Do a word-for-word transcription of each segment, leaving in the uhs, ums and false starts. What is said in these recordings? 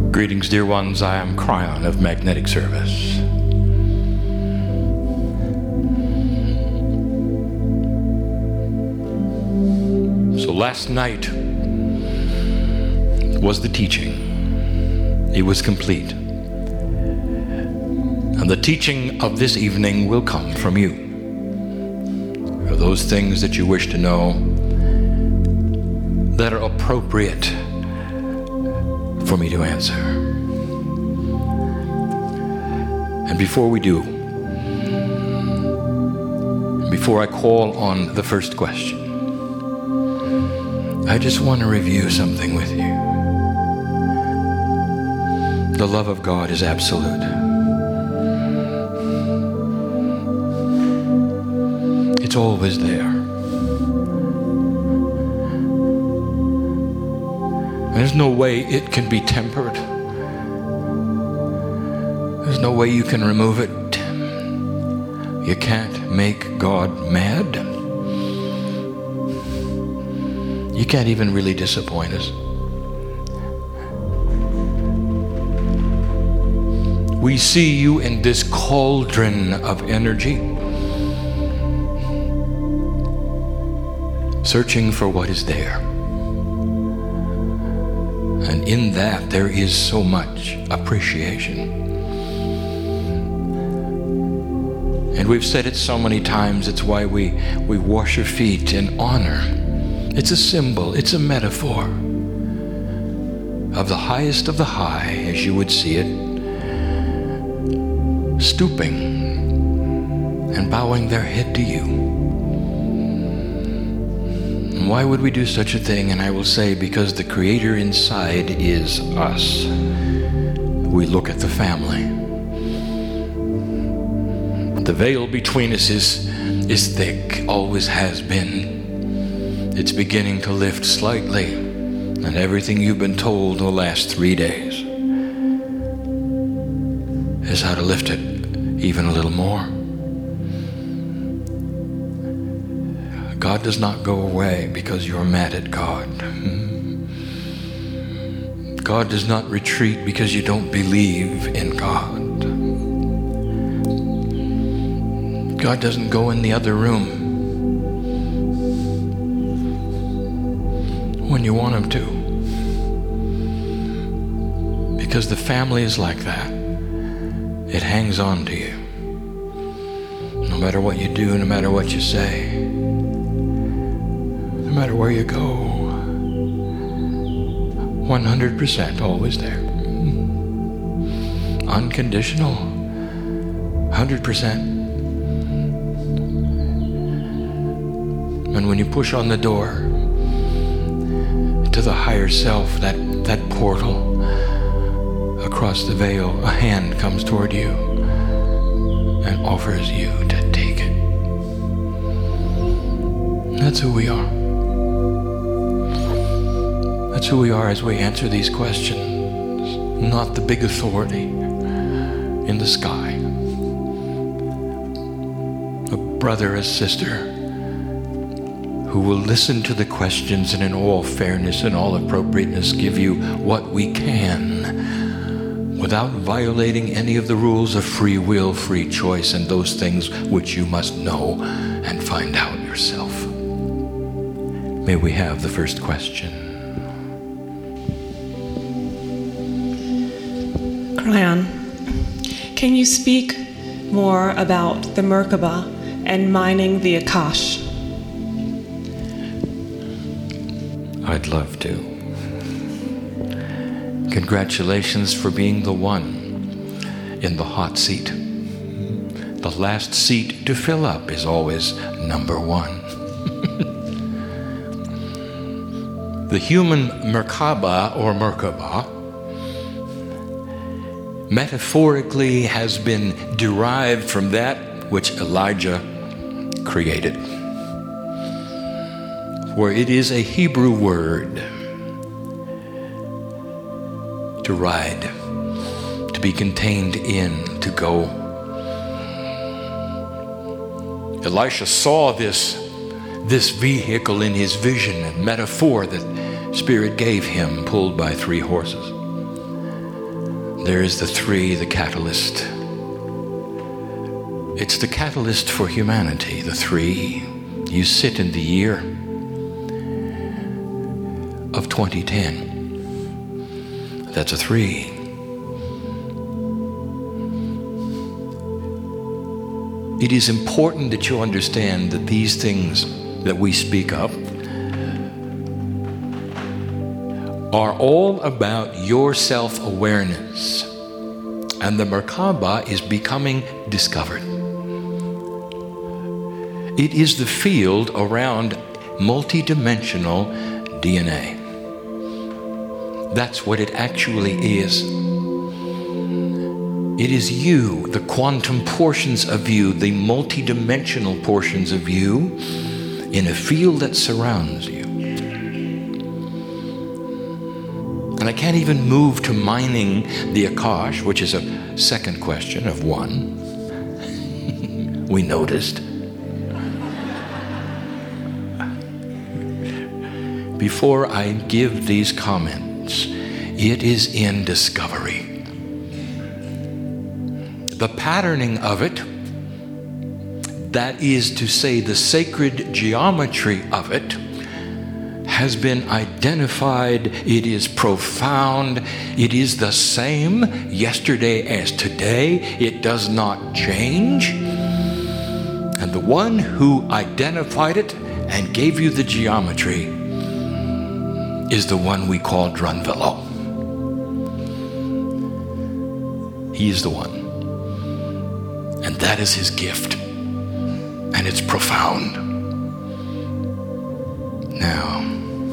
Greetings, dear ones. I am Cryon of Magnetic Service. So last night was the teaching. It was complete. And the teaching of this evening will come from you. For those things that you wish to know that are appropriate for me to answer. And before we do, before I call on the first question, I just want to review something with you. The love of God is absolute. It's always there. There's no way it can be tempered. There's no way you can remove it. You can't make God mad. You can't even really disappoint us. We see you in this cauldron of energy, searching for what is there. And in that, there is so much appreciation. And we've said it so many times, it's why we, we wash your feet in honor. It's a symbol, it's a metaphor of the highest of the high, as you would see it, stooping and bowing their head to you. Why would we do such a thing? And I will say, because the Creator inside is us. We look at the family. The veil between us is, is thick, always has been. It's beginning to lift slightly, and everything you've been told the last three days is how to lift it even a little more. God does not go away because you're mad at God. God does not retreat because you don't believe in God. God doesn't go in the other room when you want him to. Because the family is like that. It hangs on to you. No matter what you do, no matter what you say, no matter where you go, one hundred percent always there. Unconditional, one hundred percent. And when you push on the door to the higher self, that, that portal across the veil, a hand comes toward you and offers you to take it. That's who we are. That's who we are as we answer these questions, not the big authority in the sky. A brother, a sister, who will listen to the questions and in all fairness and all appropriateness give you what we can without violating any of the rules of free will, free choice, and those things which you must know and find out yourself. May we have the first question. Cryon, can you speak more about the Merkaba and mining the Akash? I'd love to. Congratulations for being the one in the hot seat. The last seat to fill up is always number one. The human Merkaba or Merkaba metaphorically has been derived from that which Elijah created. For it is a Hebrew word to ride, to be contained in, to go. Elisha saw this, this vehicle in his vision and metaphor that Spirit gave him, pulled by three horses. there is the three, the catalyst. It's the catalyst for humanity, the three. You sit in the year of twenty ten. That's a three. It is important that you understand that these things that we speak of are all about your self-awareness. And the Merkaba is becoming discovered. It is the field around multidimensional D N A. That's what it actually is. It is you, the quantum portions of you, the multidimensional portions of you, in a field that surrounds you. And I can't even move to mining the Akash, which is a second question of one. We noticed. Before I give these comments, it is in discovery. The patterning of it, that is to say the sacred geometry of it, has been identified. It is profound. It is the same yesterday as today. It does not change. And the one who identified it and gave you the geometry is the one we call Drunvalo. He is the one. And that is his gift. And it's profound. Now,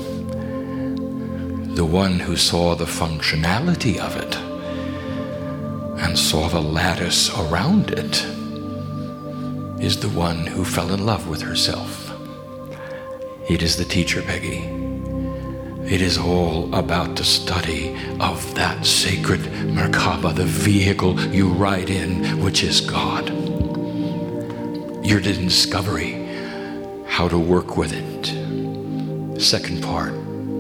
the one who saw the functionality of it and saw the lattice around it is the one who fell in love with herself. It is the teacher, Peggy. It is all about the study of that sacred Merkaba, the vehicle you ride in, which is God. Your discovery, how to work with it. Second part.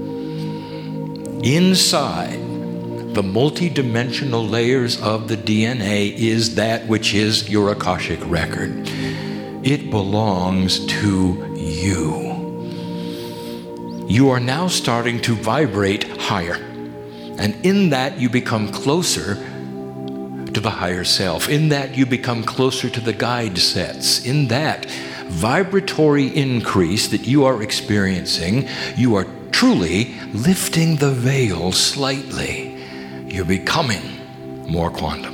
Inside the multidimensional layers of the D N A is that which is your Akashic record. It belongs to you. You are now starting to vibrate higher. And in that you become closer to the higher self. In that you become closer to the guide sets. In that vibratory increase that you are experiencing, you are truly lifting the veil slightly. You're becoming more quantum.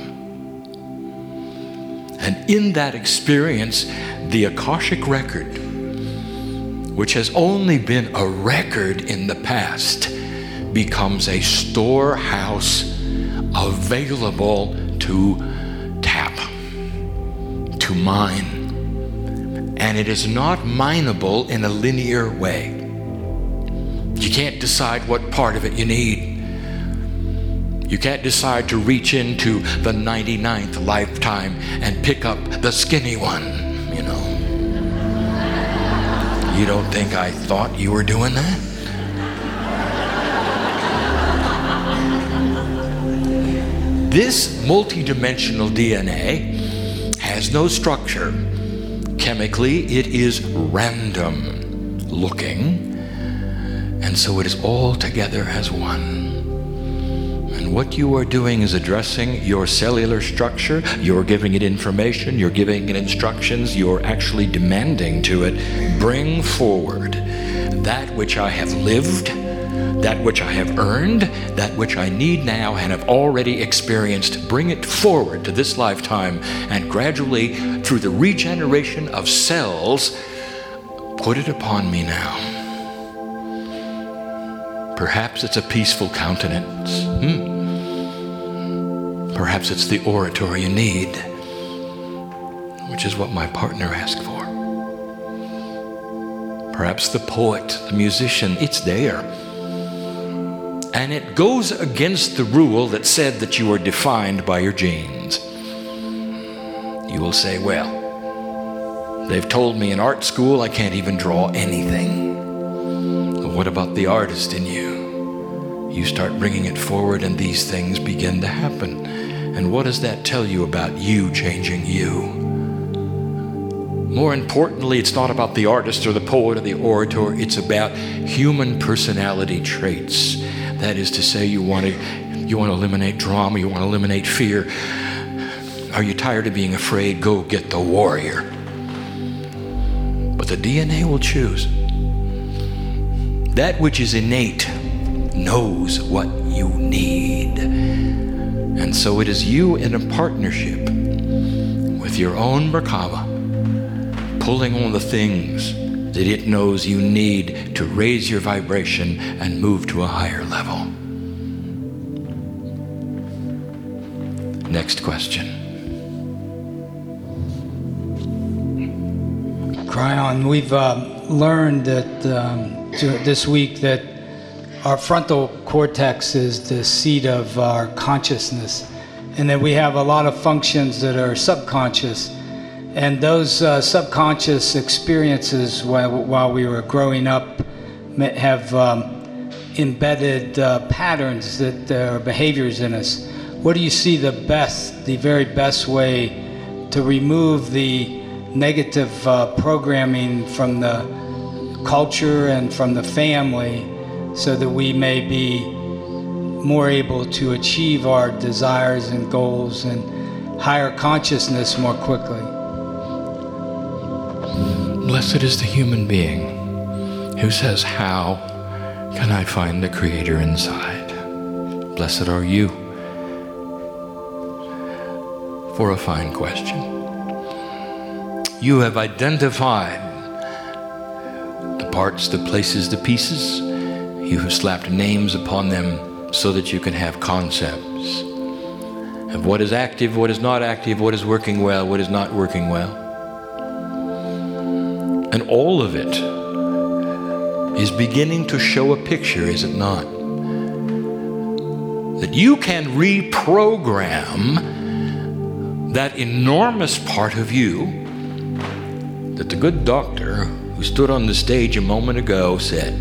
And in that experience, the Akashic record, which has only been a record in the past, becomes a storehouse available to tap, to mine. And it is not mineable in a linear way. You can't decide what part of it you need. You can't decide to reach into the ninety-ninth lifetime and pick up the skinny one, you know. You don't think I thought you were doing that? This multidimensional D N A has no structure. Chemically, it is random looking, and so it is all together as one. And what you are doing is addressing your cellular structure. You're giving it information. You're giving it instructions. You're actually demanding to it, bring forward that which I have lived, that which I have earned, that which I need now and have already experienced. Bring it forward to this lifetime, and gradually, through the regeneration of cells, put it upon me now. Perhaps it's a peaceful countenance. Hmm. Perhaps it's the orator you need, which is what my partner asked for. Perhaps the poet, the musician, it's there. And it goes against the rule that said that you are defined by your genes. You will say, well, they've told me in art school I can't even draw anything. What about the artist in you? you start bringing it forward and these things begin to happen. And what does that tell you about you changing you? More importantly, it's not about the artist or the poet or the orator. It's about human personality traits. That is to say, you want to you want to eliminate drama, you want to eliminate fear. Are you tired of being afraid? Go get the warrior. But the D N A will choose. That which is innate knows what you need. And so it is you in a partnership with your own Merkaba, pulling on the things that it knows you need to raise your vibration and move to a higher level. Next question. Kryon, we've uh, learned that um, this week that our frontal cortex is the seat of our consciousness, and that we have a lot of functions that are subconscious. And those uh, subconscious experiences while, while we were growing up have um, embedded uh, patterns that are behaviors in us. What do you see the best, the very best way to remove the negative uh, programming from the culture and from the family so that we may be more able to achieve our desires and goals and higher consciousness more quickly? Blessed is the human being who says, how can I find the Creator inside? Blessed are you for a fine question. You have identified the parts, the places, the pieces. You have slapped names upon them so that you can have concepts of what is active, what is not active, what is working well, what is not working well. And all of it is beginning to show a picture, is it not? That you can reprogram that enormous part of you that the good doctor who stood on the stage a moment ago said,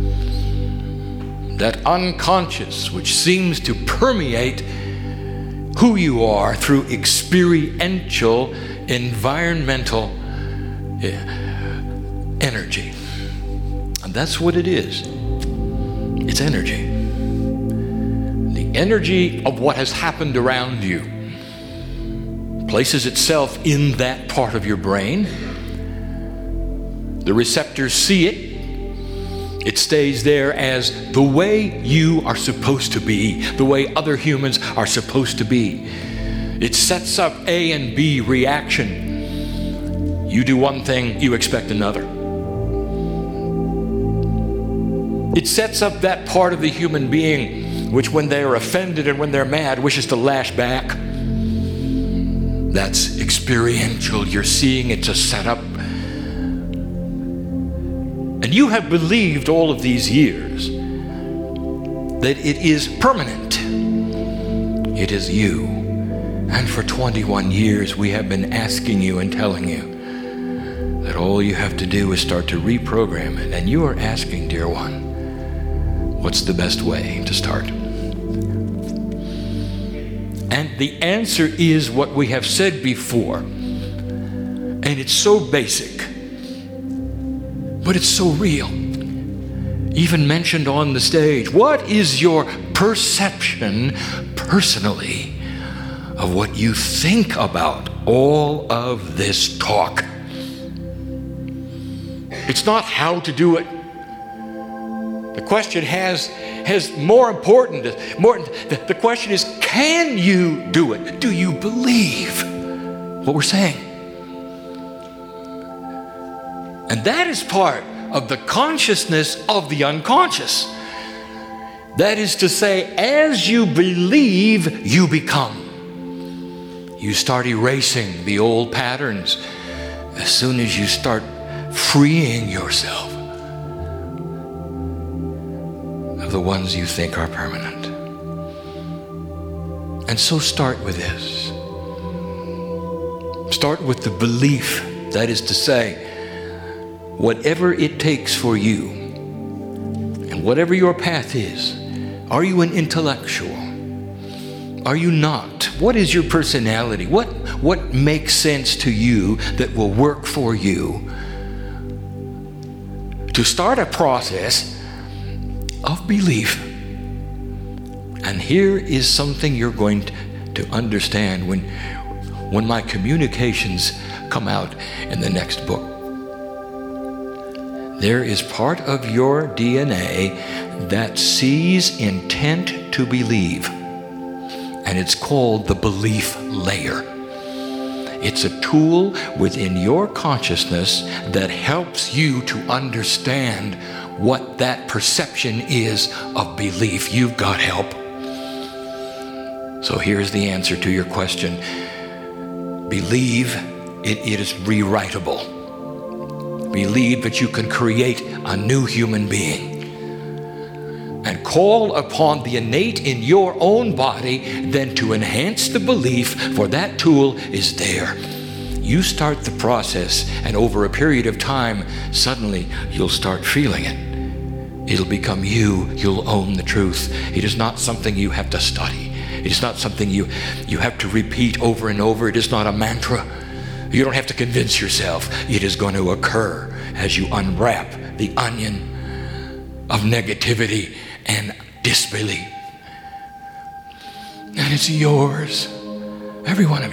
that unconscious which seems to permeate who you are through experiential, environmental energy. And that's what it is. It's energy. The energy of what has happened around you places itself in that part of your brain. The receptors see it. It stays there as the way you are supposed to be, the way other humans are supposed to be. It sets up A and B reaction. You do one thing, you expect another. It sets up that part of the human being which, when they are offended and when they're mad, wishes to lash back. That's experiential. You're seeing it's a setup. And you have believed all of these years that it is permanent. It is you. And for twenty-one years we have been asking you and telling you that all you have to do is start to reprogram it. And you are asking, dear one, what's the best way to start? And the answer is what we have said before. And it's so basic, but it's so real. Even mentioned on the stage. What is your perception personally of what you think about all of this talk? It's not how to do it. The question has has more important. More, the, the question is, can you do it? Do you believe what we're saying? And that is part of the consciousness of the unconscious. That is to say, as you believe, you become. You start erasing the old patterns as soon as you start freeing yourself of the ones you think are permanent. And so start with this. Start with the belief, that is to say, whatever it takes for you, and whatever your path is, Are you an intellectual? Are you not? What is your personality? What, what makes sense to you that will work for you? To start a process of belief. And here is something you're going to, to understand when, when my communications come out in the next book. There is part of your D N A that sees intent to believe. And it's called the belief layer. It's a tool within your consciousness that helps you to understand what that perception is of belief. You've got help. So here's the answer to your question. Believe it, it is rewritable. Believe that you can create a new human being. And call upon the innate in your own body then to enhance the belief, for that tool is there. You start the process, and over a period of time, suddenly you'll start feeling it. It'll become you. You'll own the truth. It is not something you have to study. It is not something you, you have to repeat over and over. It is not a mantra. You don't have to convince yourself. It is going to occur as you unwrap the onion of negativity and disbelief. And it's yours, every one of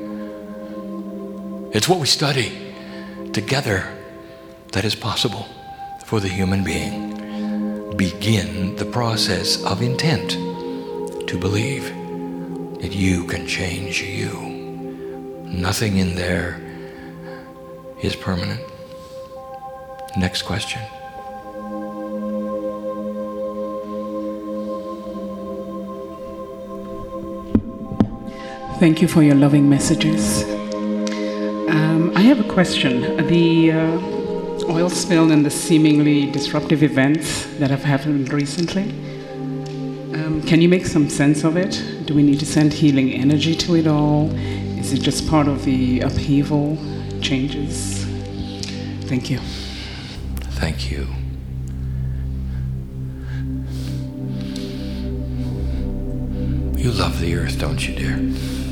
you. It's what we study together that is possible for the human being. Begin the process of intent to believe that you can change you. Nothing in there is permanent. Next question. Thank you for your loving messages. Um, I have a question. The uh, oil spill and the seemingly disruptive events that have happened recently, um, can you make some sense of it? Do we need to send healing energy to it all? Is it just part of the upheaval, changes? Thank you. Thank you. You love the earth, don't you, dear?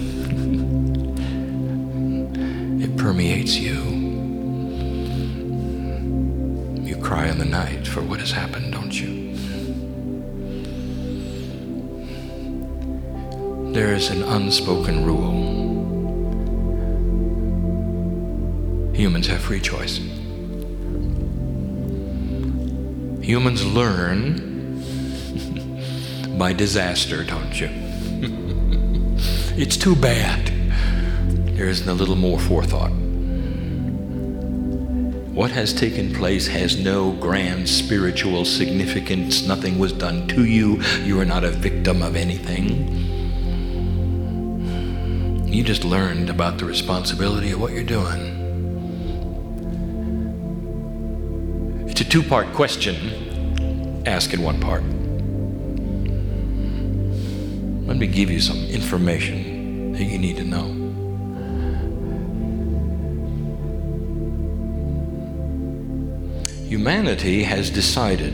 It permeates you. You cry in the night for what has happened, don't you? There is an unspoken rule. Humans have free choice. Humans learn by disaster, don't you? It's too bad there isn't a little more forethought. What has taken place has no grand spiritual significance. Nothing was done to you. You are not a victim of anything. You just learned about the responsibility of what you're doing. It's a two-part question. Ask in one part. Let me give you some information that you need to know. Humanity has decided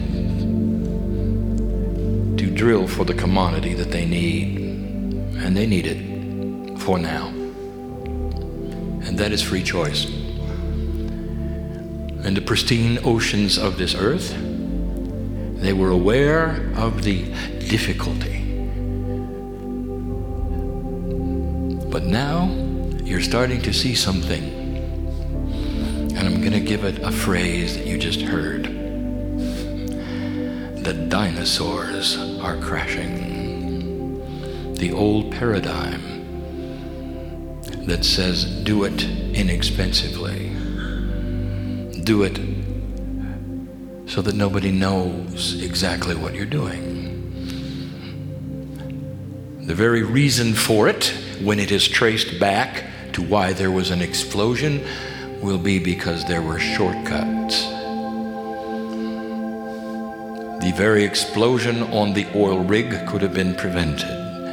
to drill for the commodity that they need, and they need it for now. And that is free choice. In the pristine oceans of this earth, they were aware of the difficulty. But now you're starting to see something. And I'm going to give it a phrase that you just heard. The dinosaurs are crashing. The old paradigm that says do it inexpensively. Do it so that nobody knows exactly what you're doing. The very reason for it, when it is traced back to why there was an explosion, will be because there were shortcuts. The very explosion on the oil rig could have been prevented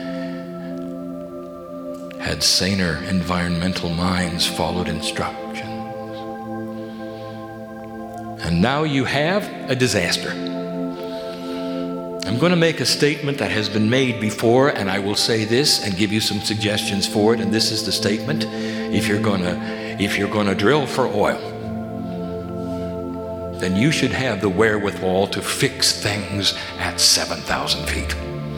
had saner environmental minds followed instructions. And now you have a disaster. I'm going to make a statement that has been made before, and I will say this and give you some suggestions for it. And this is the statement: if you're going to, if you're going to drill for oil, then you should have the wherewithal to fix things at seven thousand feet,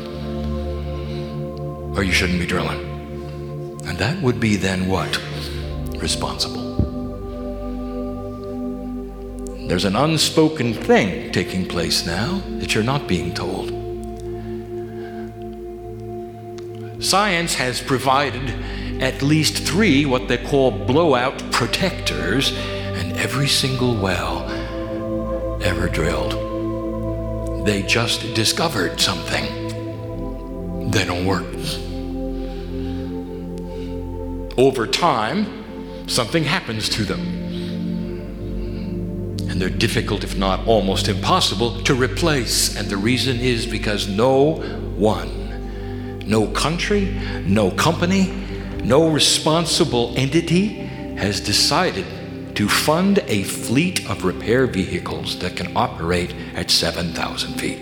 or you shouldn't be drilling. And that would be then what? Responsible. There's an unspoken thing taking place now that you're not being told. Science has provided at least three what they call blowout protectors in every single well ever drilled. They just discovered something. They don't work. Over time, something happens to them. And they're difficult, if not almost impossible, to replace. And the reason is because no one, no country, no company, no responsible entity has decided to fund a fleet of repair vehicles that can operate at seven thousand feet.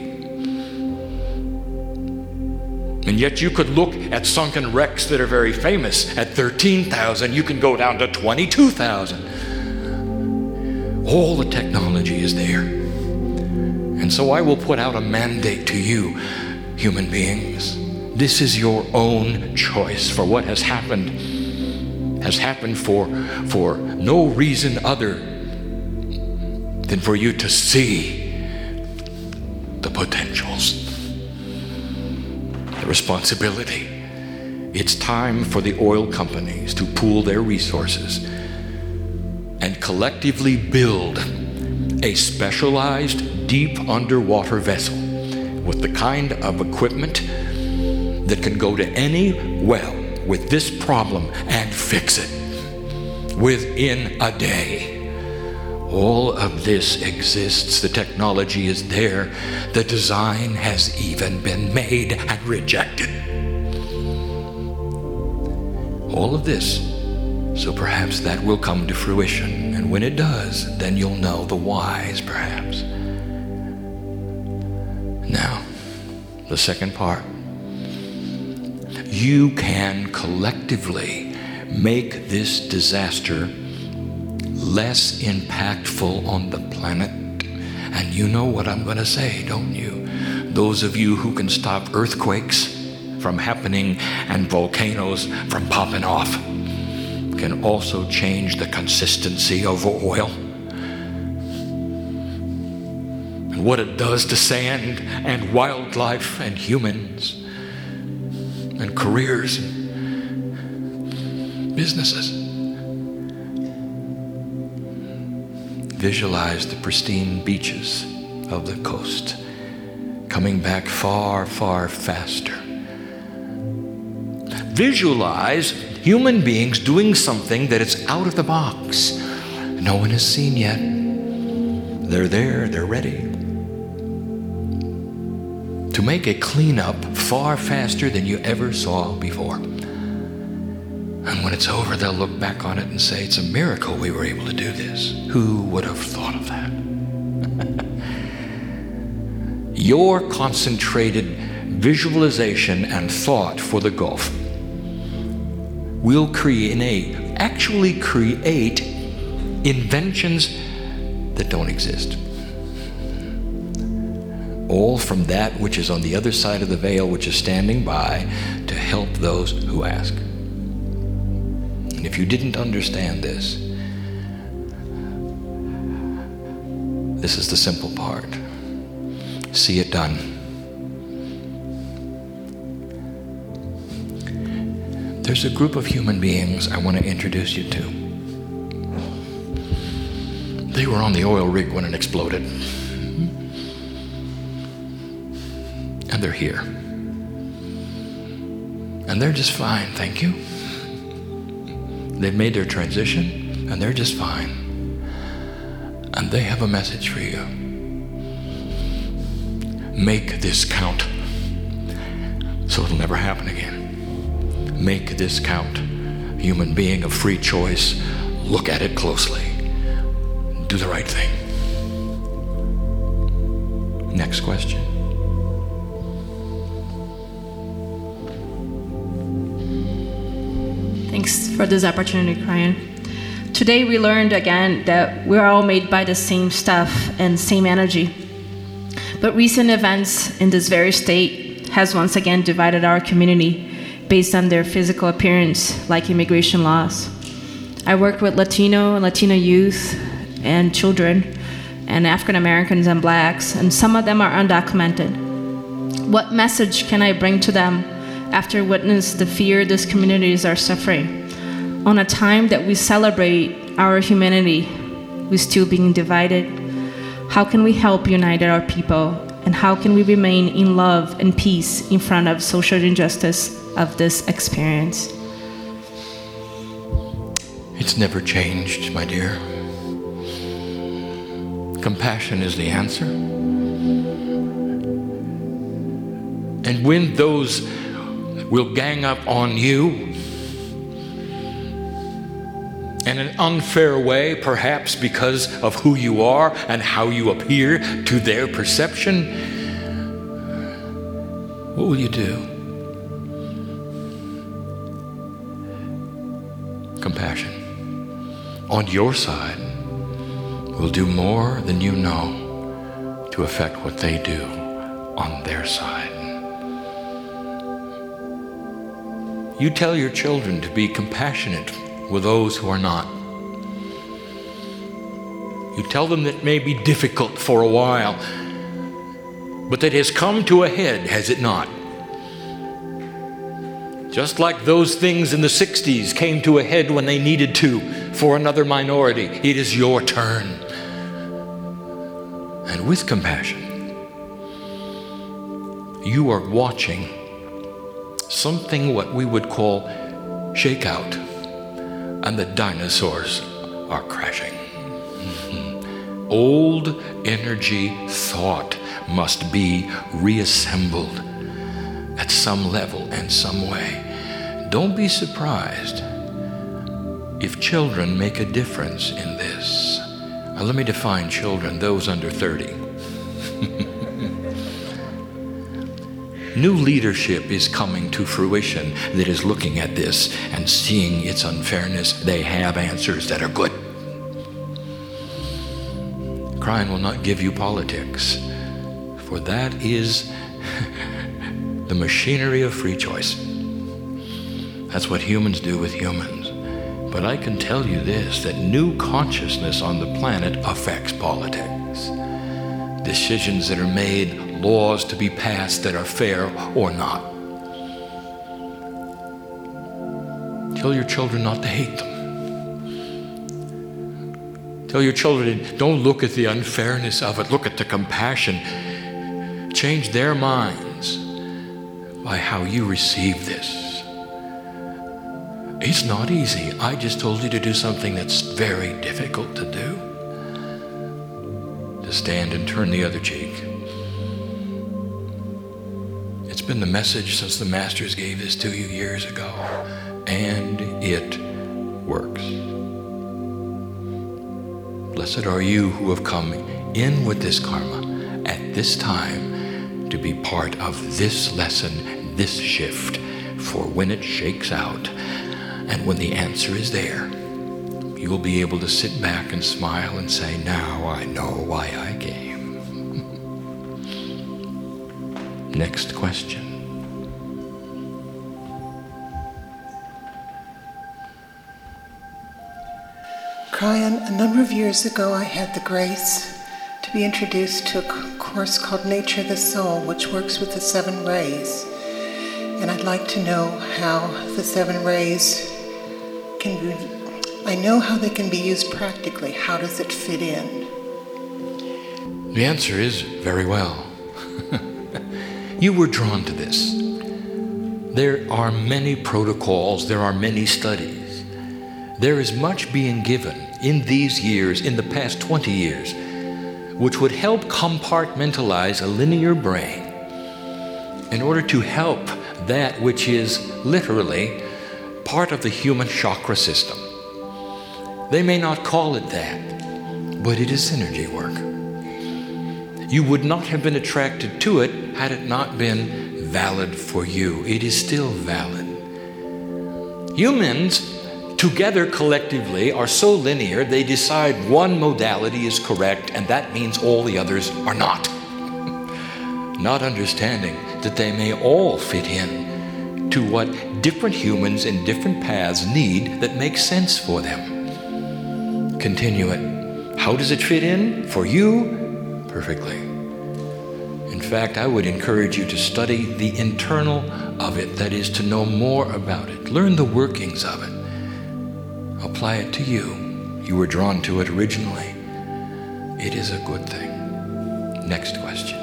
And yet you could look at sunken wrecks that are very famous at thirteen thousand. You can go down to twenty-two thousand. All the technology is there. And so I will put out a mandate to you, human beings. This is your own choice. For what has happened has happened for, for no reason other than for you to see the potentials, the responsibility. It's time for the oil companies to pool their resources and collectively build a specialized deep underwater vessel with the kind of equipment that can go to any well with this problem and fix it within a day. All of this exists. The technology is there. The design has even been made and rejected. All of this. So perhaps that will come to fruition. And when it does, then you'll know the whys, perhaps. Now, the second part. You can collectively make this disaster less impactful on the planet. And you know what I'm going to say, don't you? Those of you who can stop earthquakes from happening and volcanoes from popping off can also change the consistency of oil. And what it does to sand and wildlife and humans and careers and businesses. Visualize the pristine beaches of the coast coming back far, far faster. Visualize human beings doing something that is out of the box. No one has seen yet. They're there, they're ready. To make a cleanup far faster than you ever saw before. And when it's over, they'll look back on it and say, it's a miracle we were able to do this. Who would have thought of that? Your concentrated visualization and thought for the Gulf will create, actually create inventions that don't exist. All from that which is on the other side of the veil, which is standing by to help those who ask. And if you didn't understand this, this is the simple part. See it done. There's a group of human beings I want to introduce you to. They were on the oil rig when it exploded. And they're here. And they're just fine, thank you. They've made their transition, and they're just fine. And they have a message for you. Make this count, so it'll never happen again. Make this count. Human being of free choice, look at it closely. Do the right thing. Next question. Thanks for this opportunity, Ryan. Today we learned again that we're all made by the same stuff and same energy. But recent events in this very state has once again divided our community based on their physical appearance, like immigration laws. I work with Latino and Latina youth and children, and African Americans and blacks, and some of them are undocumented. What message can I bring to them after witness the fear these communities are suffering? On a time that we celebrate our humanity, we're still being divided. How can we help unite our people? And how can we remain in love and peace in front of social injustice of this experience? It's never changed, my dear. Compassion is the answer. And when those will gang up on you in an unfair way, perhaps because of who you are and how you appear to their perception, what will you do? Compassion on your side will do more than you know to affect what they do on their side. You tell your children to be compassionate with those who are not. You tell them that may be difficult for a while, but that has come to a head, has it not? Just like those things in the sixties came to a head when they needed to for another minority, it is your turn. And with compassion, you are watching something what we would call shake out, and the dinosaurs are crashing. Mm-hmm. Old energy thought must be reassembled at some level and some way. Don't be surprised if children make a difference in this. Now, let me define children, those under thirty. New leadership is coming to fruition that is looking at this and seeing its unfairness. They have answers that are good. Crying will not give you politics, for that is the machinery of free choice. That's what humans do with humans. But I can tell you this, that new consciousness on the planet affects politics. Decisions that are made, laws to be passed that are fair or not. Tell your children not to hate them. Tell your children, don't look at the unfairness of it, look at the compassion. Change their minds by how you receive this. It's not easy. I just told you to do something that's very difficult to do. To stand and turn the other cheek. It's been the message since the Masters gave this to you years ago, and it works. Blessed are you who have come in with this karma at this time to be part of this lesson, this shift, for when it shakes out and when the answer is there, you will be able to sit back and smile and say, now I know why I came. Next question. Ryan, a number of years ago I had the grace to be introduced to a course called Nature of the Soul, which works with the seven rays. And I'd like to know how the seven rays can be, I know how they can be used practically. How does it fit in? The answer is very well. You were drawn to this. There are many protocols, there are many studies. There is much being given in these years, in the past twenty years, which would help compartmentalize a linear brain in order to help that which is literally part of the human chakra system. They may not call it that, but it is synergy work. You would not have been attracted to it had it not been valid for you. It is still valid. Humans, together collectively, are so linear they decide one modality is correct and that means all the others are not. Not understanding that they may all fit in to what different humans in different paths need that makes sense for them. Continue it. How does it fit in for you? Perfectly. In fact, I would encourage you to study the internal of it, that is, to know more about it. Learn the workings of it. Apply it to you. You were drawn to it originally. It is a good thing. Next question.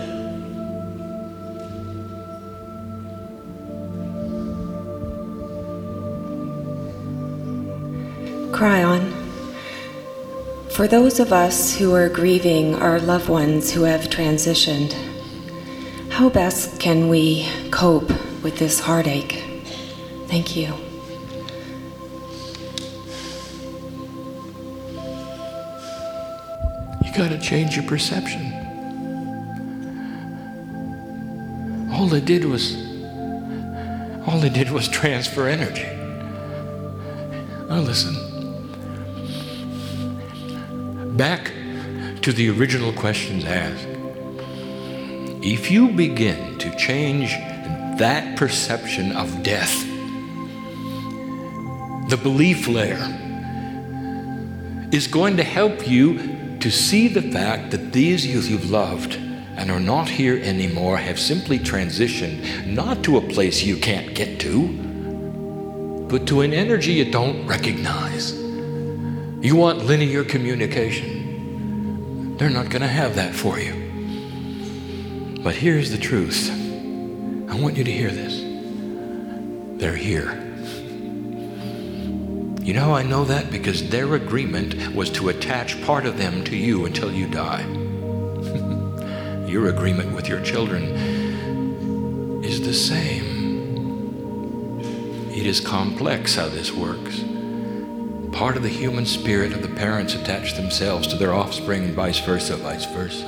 Cryon, for those of us who are grieving our loved ones who have transitioned, how best can we cope with this heartache? Thank you. You got to change your perception. All they did was, all they did was transfer energy. Now listen. Back to the original questions asked. If you begin to change that perception of death, the belief layer is going to help you to see the fact that these youth you've loved and are not here anymore have simply transitioned not to a place you can't get to, but to an energy you don't recognize. You want linear communication. They're not going to have that for you. But here's the truth. I want you to hear this. They're here. You know how I know that? Because their agreement was to attach part of them to you until you die. Your agreement with your children is the same. It is complex how this works. Part of the human spirit of the parents attach themselves to their offspring and vice versa, vice versa.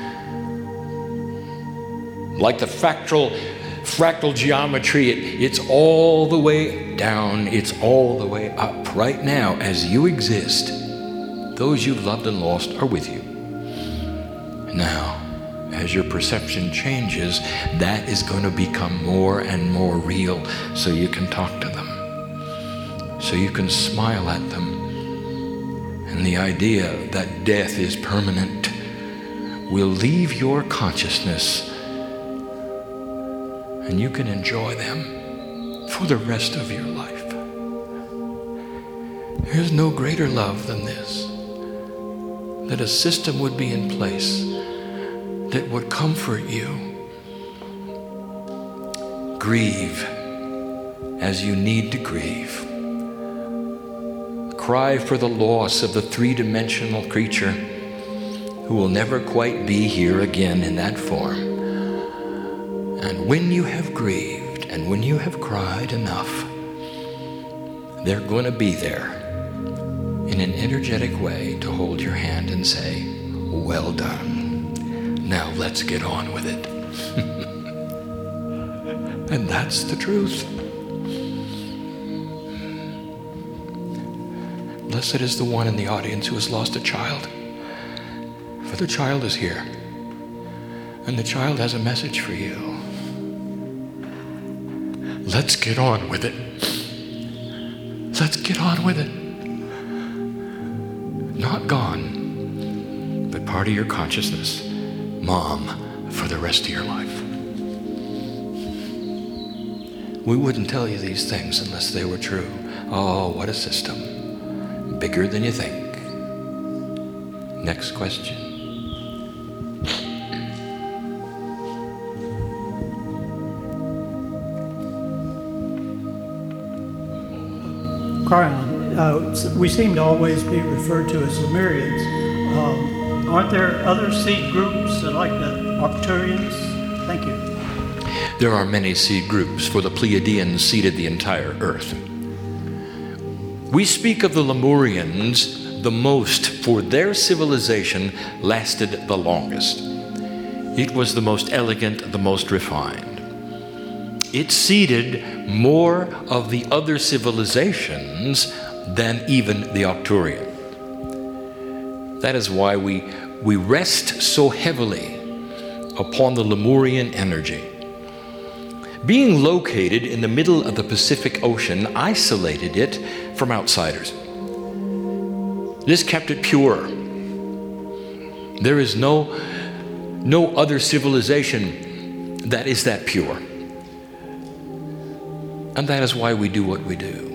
Like the fractal, fractal geometry, it, it's all the way down, it's all the way up. Right now, as you exist, those you've loved and lost are with you. Now, as your perception changes, that is going to become more and more real, so you can talk to them, so you can smile at them. And the idea that death is permanent will leave your consciousness, and you can enjoy them for the rest of your life. There's no greater love than this, that a system would be in place that would comfort you. Grieve as you need to grieve. Cry for the loss of the three-dimensional creature who will never quite be here again in that form. And when you have grieved and when you have cried enough, they're going to be there in an energetic way to hold your hand and say, well done. Now let's get on with it. And that's the truth. Blessed is the one in the audience who has lost a child, for the child is here, and the child has a message for you. Let's get on with it. Let's get on with it. Not gone, but part of your consciousness. Mom, for the rest of your life. We wouldn't tell you these things unless they were true. Oh, what a system. Bigger than you think. Next question. Cryon, uh, we seem to always be referred to as Lemurians. Um, aren't there other seed groups like the Arcturians? Thank you. There are many seed groups, for the Pleiadians seeded the entire earth. We speak of the Lemurians the most, for their civilization lasted the longest. It was the most elegant, the most refined. it seeded more of the other civilizations than even the Arcturian. That is why we, we rest so heavily upon the Lemurian energy. Being located in the middle of the Pacific Ocean isolated it from outsiders. This kept it pure. There is no, no other civilization that is that pure. And that is why we do what we do.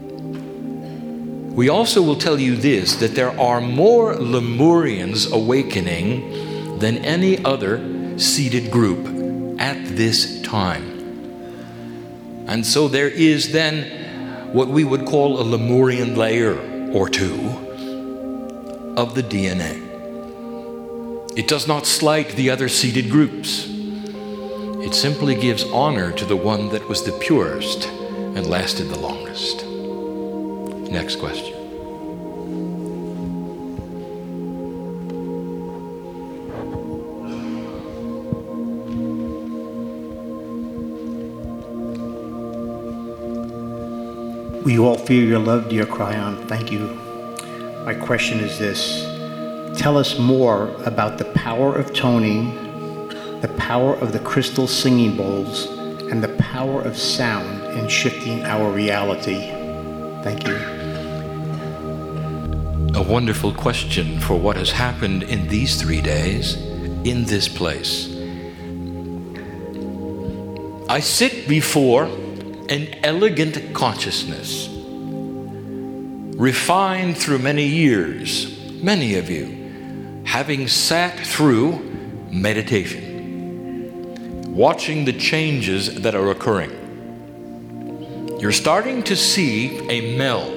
We also will tell you this, that there are more Lemurians awakening than any other seeded group at this time. And so there is then what we would call a Lemurian layer or two of the D N A. It does not slight the other seeded groups. It simply gives honor to the one that was the purest and lasted the longest. Next question. We all feel your love, dear Cryon. Thank you. My question is this. Tell us more about the power of toning, the power of the crystal singing bowls, and the power of sound in shifting our reality. Thank you. A wonderful question for what has happened in these three days in this place. I sit before an elegant consciousness, refined through many years, many of you, having sat through meditation, watching the changes that are occurring. You're starting to see a meld.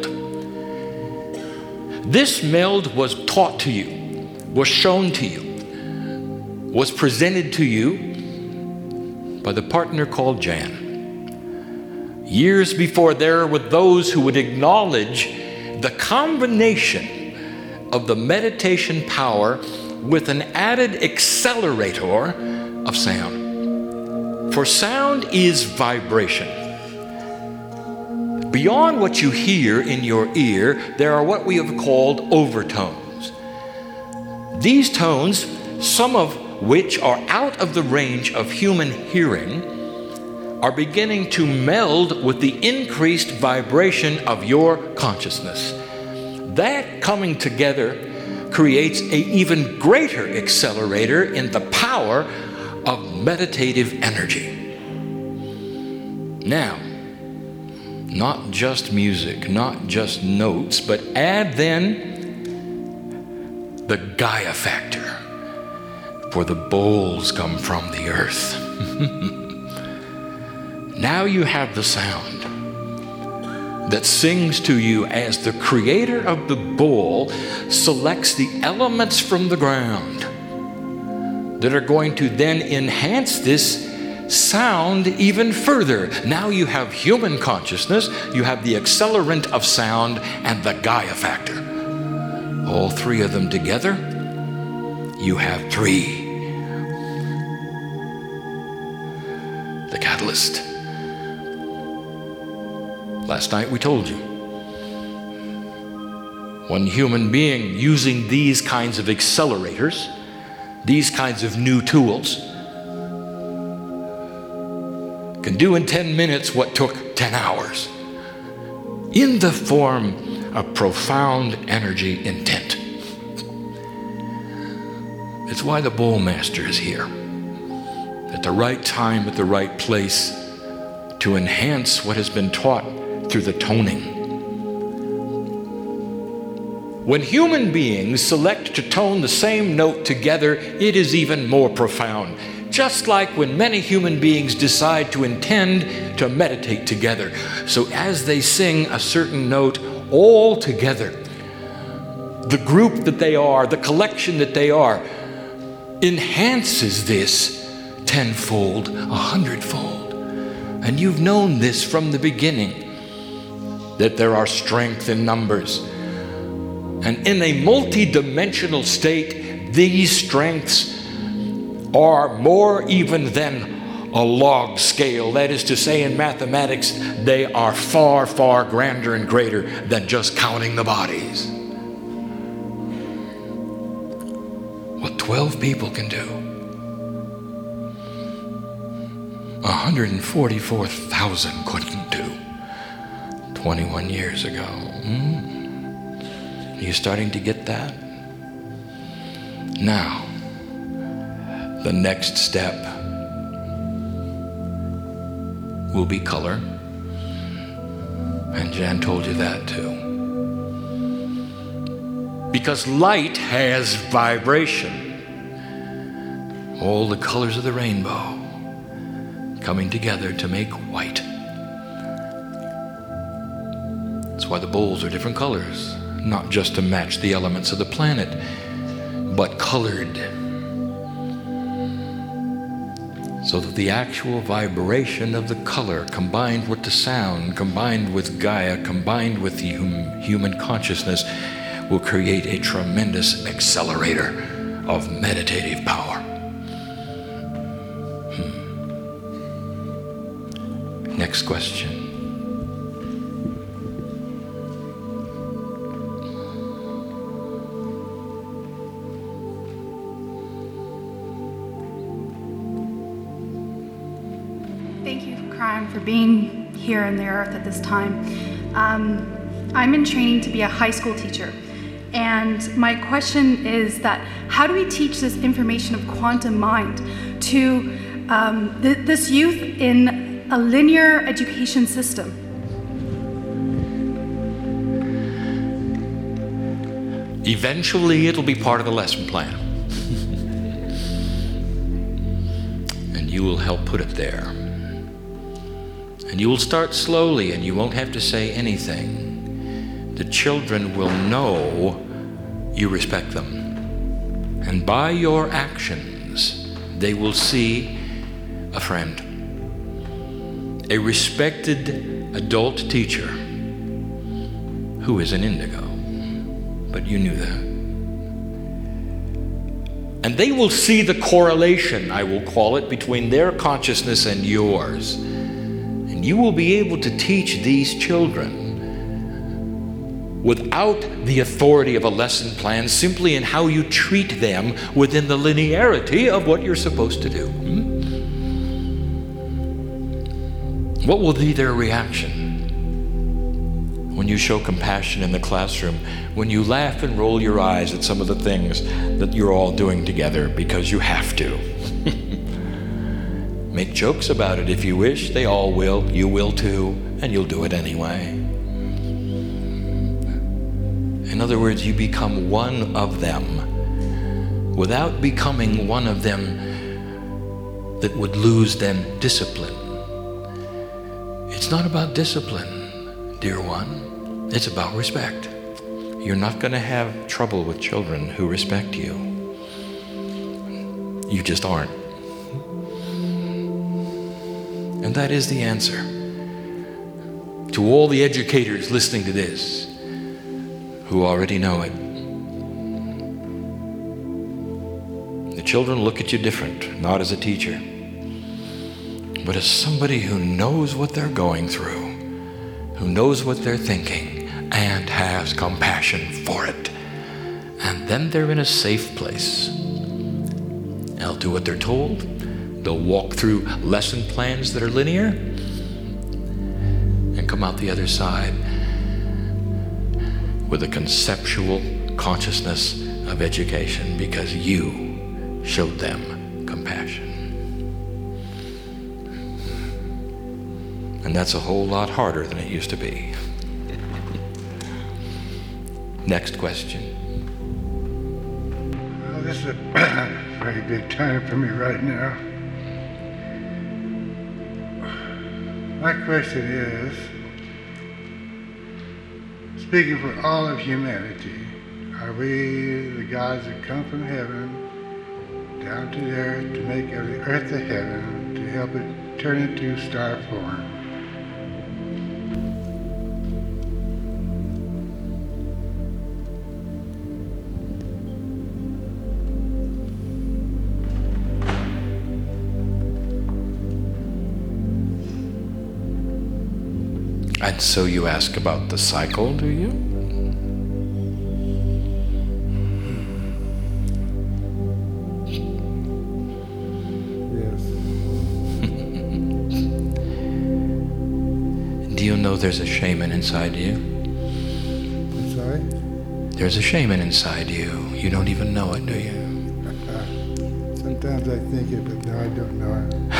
This meld was taught to you, was shown to you, was presented to you by the partner called Jan. Years before, there were those who would acknowledge the combination of the meditation power with an added accelerator of sound. For sound is vibration. Beyond what you hear in your ear, there are what we have called overtones. These tones, some of which are out of the range of human hearing, are beginning to meld with the increased vibration of your consciousness. That coming together creates an even greater accelerator in the power of meditative energy. Now, not just music, not just notes, but add then the Gaia factor, for the bowls come from the earth. Now you have the sound that sings to you as the creator of the bowl selects the elements from the ground that are going to then enhance this sound even further. Now you have human consciousness, you have the accelerant of sound, and the Gaia factor. All three of them together, you have three. The catalyst. Last night we told you. One human being using these kinds of accelerators, these kinds of new tools, can do in ten minutes what took ten hours in the form of profound energy intent. It's why the bowl master is here at the right time, at the right place, to enhance what has been taught through the toning. When human beings select to tone the same note together, it is even more profound. Just like when many human beings decide to intend to meditate together. So as they sing a certain note all together, the group that they are, the collection that they are, enhances this tenfold, a hundredfold. And you've known this from the beginning, that there are strength in numbers. And in a multi-dimensional state, these strengths are more even than a log scale. That is to say, in mathematics, they are far, far grander and greater than just counting the bodies. What twelve people can do, one hundred forty-four thousand couldn't do twenty-one years ago. Hmm? Are you starting to get that? Now, the next step will be color. And Jan told you that too. Because light has vibration. All the colors of the rainbow coming together to make white. That's why the bowls are different colors, not just to match the elements of the planet, but colored, so that the actual vibration of the color combined with the sound, combined with Gaia, combined with the hum- human consciousness will create a tremendous accelerator of meditative power. Hmm. Next question. For being here on the earth at this time. Um, I'm in training to be a high school teacher, and my question is that how do we teach this information of quantum mind to um, th- this youth in a linear education system? Eventually it'll be part of the lesson plan. And you will help put it there. And you will start slowly, and you won't have to say anything. The children will know you respect them. And by your actions, they will see a friend, a respected adult teacher who is an indigo. But you knew that. And they will see the correlation, I will call it, between their consciousness and yours. You will be able to teach these children without the authority of a lesson plan, simply in how you treat them within the linearity of what you're supposed to do. Hmm? What will be their reaction when you show compassion in the classroom, when you laugh and roll your eyes at some of the things that you're all doing together because you have to? Make jokes about it if you wish. They all will. You will too. And you'll do it anyway. In other words, you become one of them without becoming one of them that would lose them discipline. It's not about discipline, dear one. It's about respect. You're not going to have trouble with children who respect you. You just aren't. And that is the answer to all the educators listening to this who already know it. The children look at you different, not as a teacher, but as somebody who knows what they're going through, who knows what they're thinking, and has compassion for it. And then they're in a safe place. They'll do what they're told. They'll walk through lesson plans that are linear and come out the other side with a conceptual consciousness of education because you showed them compassion. And that's a whole lot harder than it used to be. Next question. Well, this is a very big time for me right now. My question is, speaking for all of humanity, are we the gods that come from heaven down to the earth to make of the earth a heaven, to help it turn into star form? And so you ask about the cycle, do you? Yes. Do you know there's a shaman inside you? I'm sorry? There's a shaman inside you. You don't even know it, do you? Sometimes I think it, but no, I don't know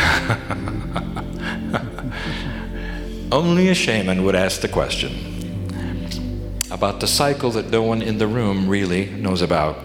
it. Only a shaman would ask the question about the cycle that no one in the room really knows about.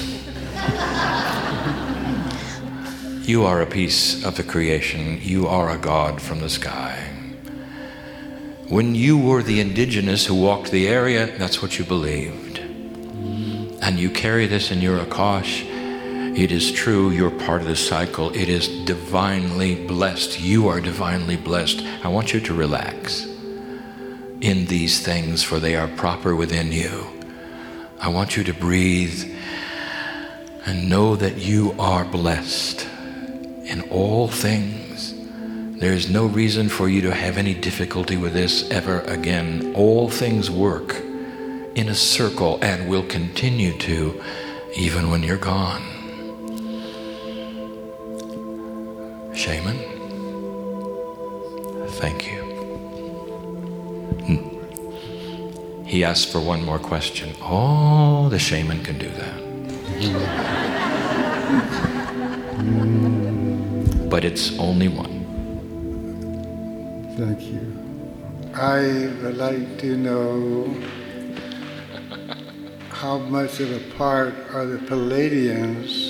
You are a piece of the creation. You are a god from the sky. When you were the indigenous who walked the area, that's what you believed. And you carry this in your Akash. It is true, you're part of the cycle. It is divinely blessed. You are divinely blessed. I want you to relax in these things, for they are proper within you. I want you to breathe and know that you are blessed in all things. There is no reason for you to have any difficulty with this ever again. All things work in a circle and will continue to even when you're gone. Shaman, thank you. He asked for one more question. Oh, the shaman can do that. But it's only one. Thank you. I would like to know how much of a part are the Palladians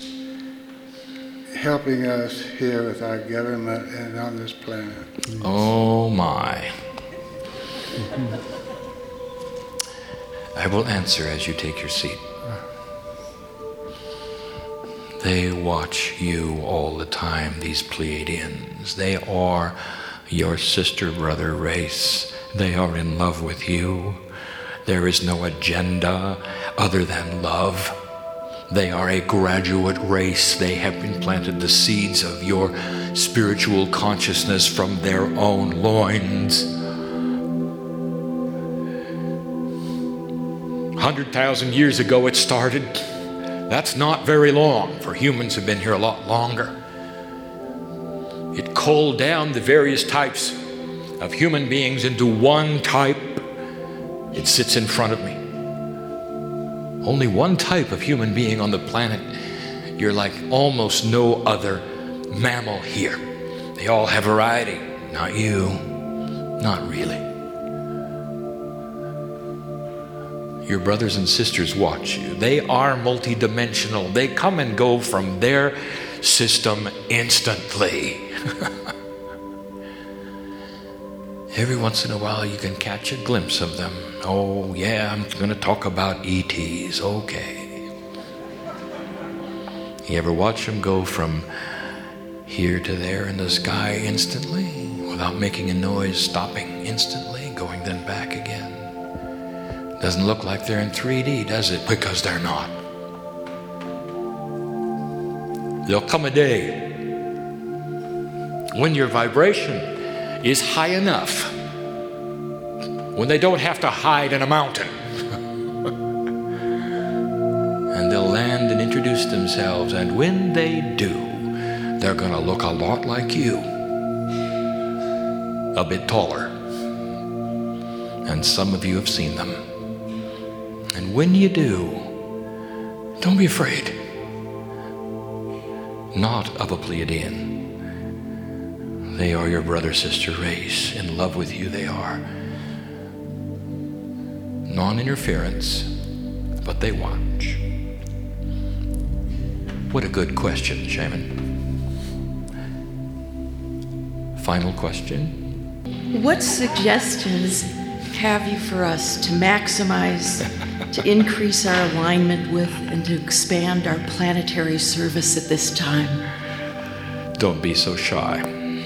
helping us here with our government and on this planet? Oh my. I will answer as you take your seat. They watch you all the time, these Pleiadians. They are your sister-brother race. They are in love with you. There is no agenda other than love. They are a graduate race. They have implanted the seeds of your spiritual consciousness from their own loins. one hundred thousand years ago it started. That's not very long, for humans have been here a lot longer. It culled down the various types of human beings into one type. It sits in front of me. Only one type of human being on the planet. You're like almost no other mammal here. They all have variety. Not you. Not really. Your brothers and sisters watch you. They are multidimensional. They come and go from their system instantly. Every once in a while you can catch a glimpse of them. Oh yeah, I'm going to talk about E Ts. Okay. You ever watch them go from here to there in the sky instantly without making a noise, stopping instantly, going then back again? Doesn't look like they're in three D, does it? Because they're not. There'll come a day when your vibration is high enough, when they don't have to hide in a mountain. And they'll land and introduce themselves, and when they do, they're going to look a lot like you. A bit taller. And some of you have seen them. And when you do, don't be afraid. Not of a Pleiadian. They are your brother-sister race. In love with you they are. Non-interference, but they watch. What a good question, Shaman. Final question? What suggestions have you for us to maximize, to increase our alignment with, and to expand our planetary service at this time? Don't be so shy.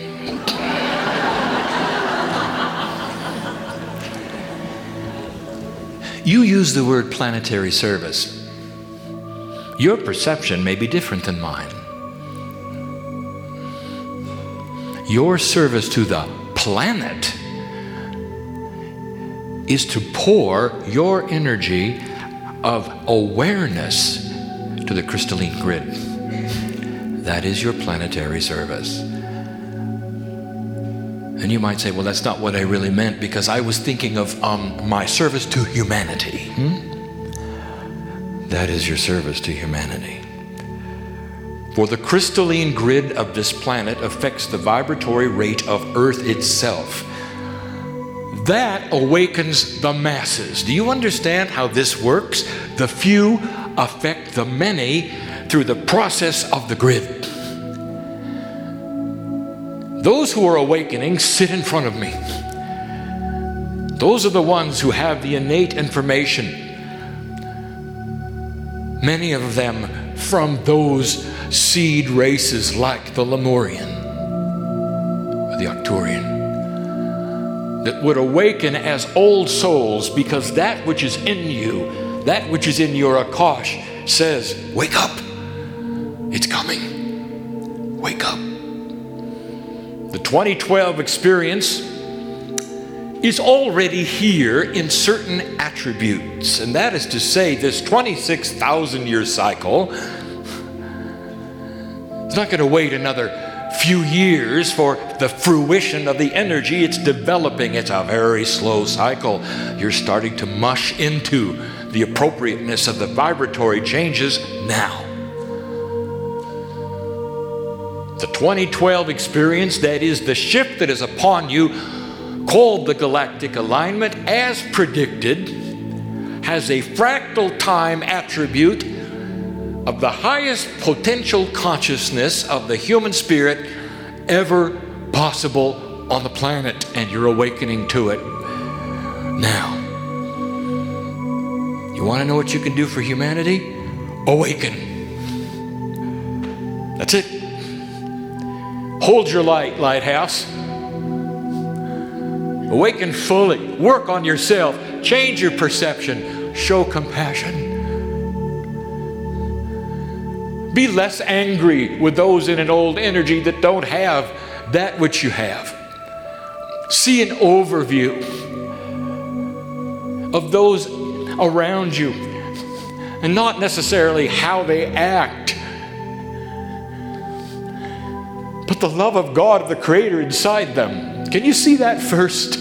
You use the word planetary service. Your perception may be different than mine. Your service to the planet is to pour your energy of awareness to the crystalline grid. That is your planetary service. And you might say, well, that's not what I really meant, because I was thinking of um, my service to humanity. Hmm? That is your service to humanity. For the crystalline grid of this planet affects the vibratory rate of Earth itself. That awakens the masses. Do you understand how this works? The few affect the many through the process of the grid. Those who are awakening sit in front of me. Those are the ones who have the innate information. Many of them from those seed races like the Lemurian or the Arcturian, that would awaken as old souls, because that which is in you, that which is in your Akash, says, wake up, it's coming, wake up. The twenty twelve experience is already here in certain attributes, and that is to say, this twenty-six thousand year cycle is not going to wait another few years for the fruition of the energy. It's developing. It's a very slow cycle. You're starting to mush into the appropriateness of the vibratory changes now. The twenty twelve experience, that is the shift that is upon you, called the galactic alignment, as predicted, has a fractal time attribute of the highest potential consciousness of the human spirit ever possible on the planet, and you're awakening to it now. You want to know what you can do for humanity? Awaken. That's it. Hold your light, Lighthouse. Awaken fully. Work on yourself. Change your perception. Show compassion. Be less angry with those in an old energy that don't have that which you have. See an overview of those around you, and not necessarily how they act, but the love of God, of the Creator inside them. Can you see that first?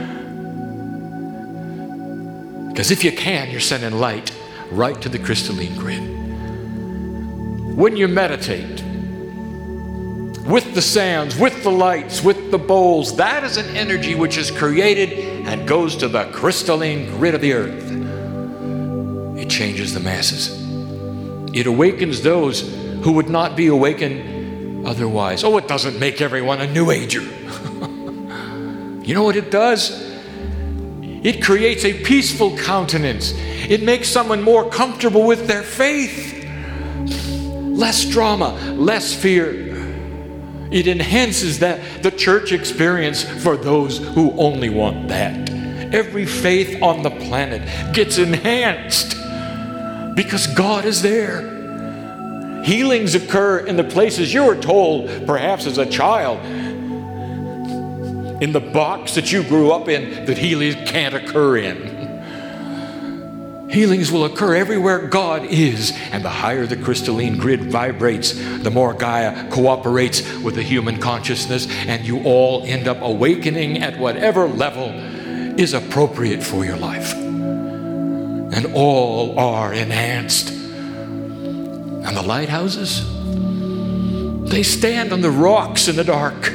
Because if you can, you're sending light right to the crystalline grid. When you meditate, with the sounds, with the lights, with the bowls, that is an energy which is created and goes to the crystalline grid of the earth. It changes the masses. It awakens those who would not be awakened otherwise. Oh, it doesn't make everyone a New Ager. You know what it does? It creates a peaceful countenance. It makes someone more comfortable with their faith. Less drama, less fear. It enhances that, the church experience for those who only want that. Every faith on the planet gets enhanced because God is there. Healings occur in the places you were told, perhaps as a child, in the box that you grew up in, that healings can't occur in. Healings will occur everywhere God is, and the higher the crystalline grid vibrates, the more Gaia cooperates with the human consciousness, and you all end up awakening at whatever level is appropriate for your life. And all are enhanced. And the lighthouses, they stand on the rocks in the dark,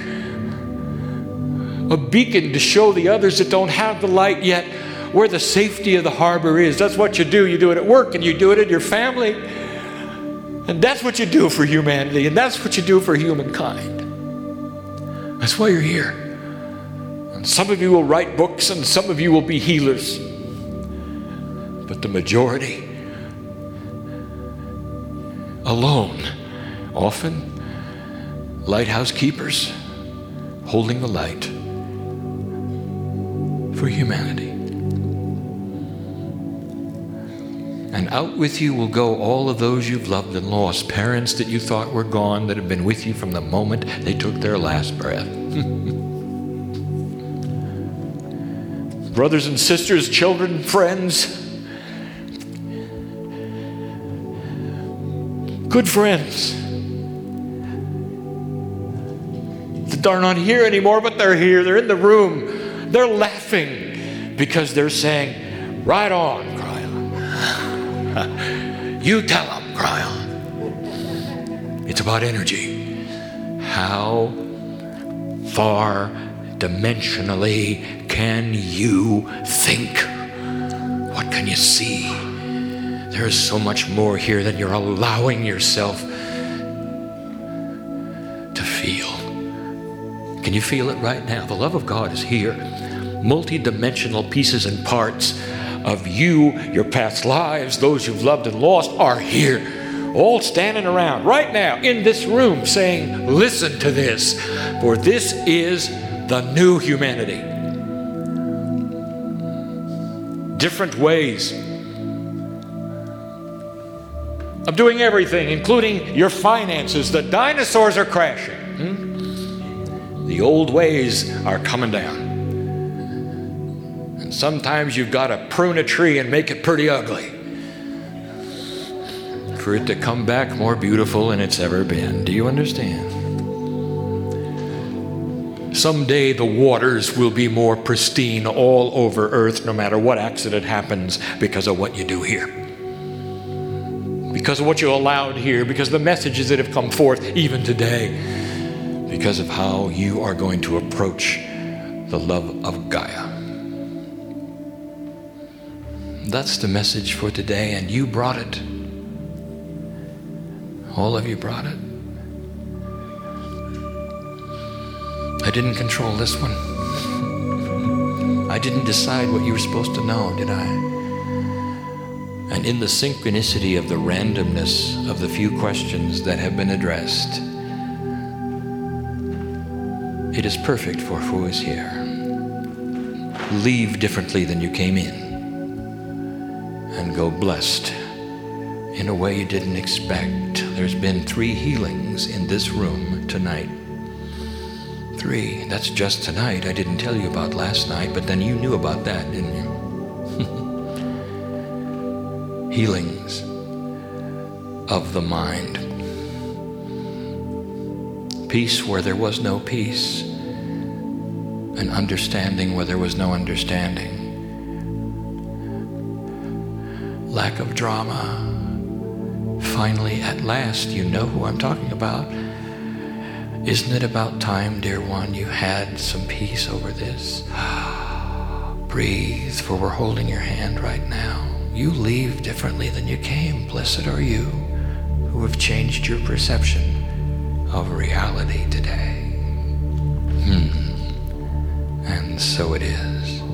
a beacon to show the others that don't have the light yet where the safety of the harbor is. That's what you do. You do it at work, and you do it in your family. And that's what you do for humanity, and that's what you do for humankind. That's why you're here. And some of you will write books, and some of you will be healers. But the majority, alone, often lighthouse keepers, holding the light for humanity. And out with you will go all of those you've loved and lost, parents that you thought were gone, that have been with you from the moment they took their last breath. brothers and sisters, children, friends, good friends that are not here anymore, but they're here. They're in the room. They're laughing because they're saying, right on, cry on. You tell them, cry on. It's about energy. How far dimensionally can you think? What can you see? There is so much more here than you're allowing yourself to feel. Can you feel it right now? The love of God is here. Multi-dimensional pieces and parts of you, your past lives, those you've loved and lost are here. All standing around right now in this room saying, listen to this, for this is the new humanity. Different ways of doing everything, including your finances. The dinosaurs are crashing. Hmm? The old ways are coming down. And sometimes you've got to prune a tree and make it pretty ugly for it to come back more beautiful than it's ever been. Do you understand? Someday the waters will be more pristine all over earth, no matter what accident happens, because of what you do here. Because of what you allowed here, because of the messages that have come forth even today, because of how you are going to approach the love of Gaia. That's the message for today, and you brought it. All of you brought it. I didn't control this one. I didn't decide what you were supposed to know, did I? And in the synchronicity of the randomness of the few questions that have been addressed, it is perfect for who is here. Leave differently than you came in, and go blessed in a way you didn't expect. There's been three healings in this room tonight. Three. That's just tonight. I didn't tell you about last night, but then you knew about that, didn't you? Healings of the mind. Peace where there was no peace. And understanding where there was no understanding. Lack of drama. Finally, at last, you know who I'm talking about. Isn't it about time, dear one, you had some peace over this? Breathe, for we're holding your hand right now. You leave differently than you came. Blessed are you who have changed your perception of reality today. Hmm. And so it is.